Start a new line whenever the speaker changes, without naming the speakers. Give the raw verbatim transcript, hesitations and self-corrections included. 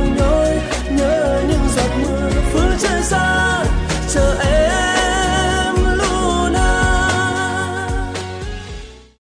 nhói nhớ những giọt mưa phương trời xa chờ em.